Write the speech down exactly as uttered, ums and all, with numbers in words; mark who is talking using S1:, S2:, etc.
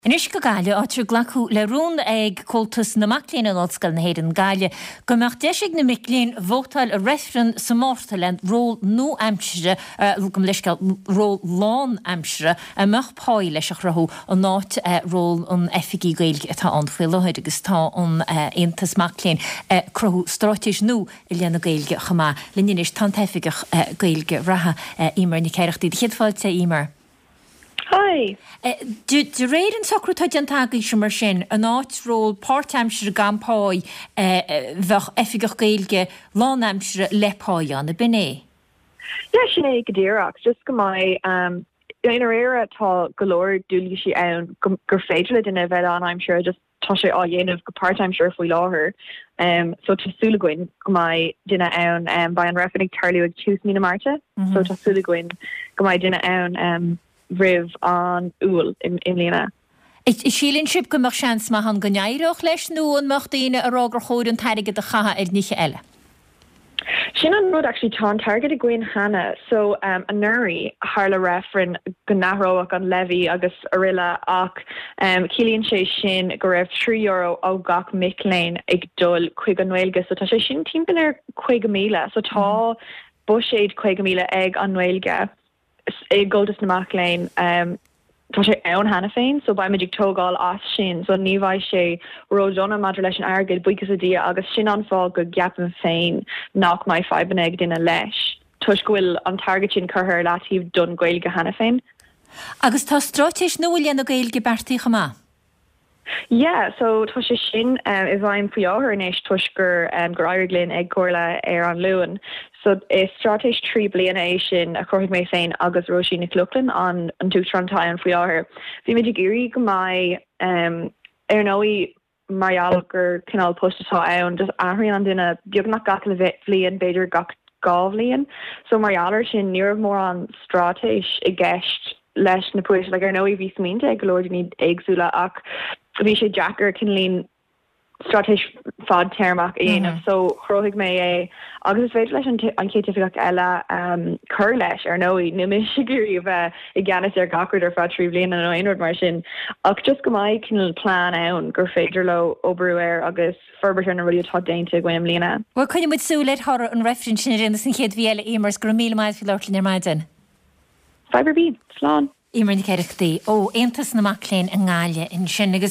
S1: In is go gaile áitir glacu le rún ag coltas na maclín an ollscoil na héireann gaile go meach deisig na miclín bhótáil a reithrean sa mórtail ról nó aimsire gom leiscail ról lán aimsire a meach páil leis a chrathú an náit ról an effigí gailge atá an fuileid agus tá an aontas maclín crathú stráitis nó i leanna gailge chamá linne is tan effigach gailge ratha ímar na ceirechtaí de chéadfáilte ímar.
S2: Hi.
S1: Du réir an sacrútaid an tagaí sem mar sin an áitról pártaimsire gampáid bheith effigach gailge lánaimsire lepáid an na binné.
S2: Yeah, sin é go ddíreach, just go mai um in ar éire tá golóir dúlí si ann gur féidir le duine bheith an I'm sure just tá sé á dhéanamh go part-timesure faoi láthair. Um, so tásúla goin go mai duine ann um, ba an refinnig tarliú ag tús mína Marta, mm-hmm. so tásúla goin go mai duine ann um, rih an úl in, in lína.
S1: I sílinn sib go mar seans ma han gneirech leis nó an macht daine a rágur chóir an tairige de chaha ar níche eile.
S2: Sin an rud actually tá target a gwein Hannah, so um, a nuri harla referen gnaroach an levi agus arilla ach um, Cilíonn sé sin go raibh three euro ó gach micléin ag dul chuig an nuailge, so tá sé sin timpeall ar chuig míle, so tá buséid chuig míle ag an nuailge ag goldas na macléin um, tá sé ann hana féin, so ba magic tógáil as sin, so ní bhaid sé ródonna madra leis an airgid buchas a dia agus sin an fá go gapan féin nach mai fiban ag dina leis. Tuis gohfuil an target sin chuthir látíh don gailge hana féin.
S1: Agus tá stráitis nó bhfuil leanna gailge bertaí chamá?
S2: Yeah, so tá sé sin um, is bhaim faoáthair inéis tuis gur um, gur airglinn ag cóirla ar an luúan. So is stratéis trí bliana é sin a chuirigh mé féin agus Roisin Nic Luclan an an dúchtrantáin an faoáthair. Bhí méidir géirí go mai um, ar nóí maiall gur cinál posttá ann just aithrí an duine beag nach gach le bheith bblion beidir gach gábhlíonn. So maiallar sin níor mór an stratéis i gceist leis na puis, like ar nóí bhí smínta ag golóir ní agsúla ach bhí sé Jackar cinlín stratéis fad termach a dhéanamh, so chróigh mé é agus is féidir leis an céitifiach eile um, chur leis ar nóí nimis gurí bheith i gceannas ar gacrid ar fad trí bliana an aonrad mar sin ach just go maiid cinil plán ann gur féidir le obrúir agus ferbert an rudí atá dainte gcuim líana.
S1: Well chuine muid súlaid thar an referin sin rinne san chéad bhíile émars gur míle maith fi leirlinn ar maidin.
S2: Fiber bí, slán.
S1: Ímar na ceirechtaí ó aontas na macléin an gáile in sin agus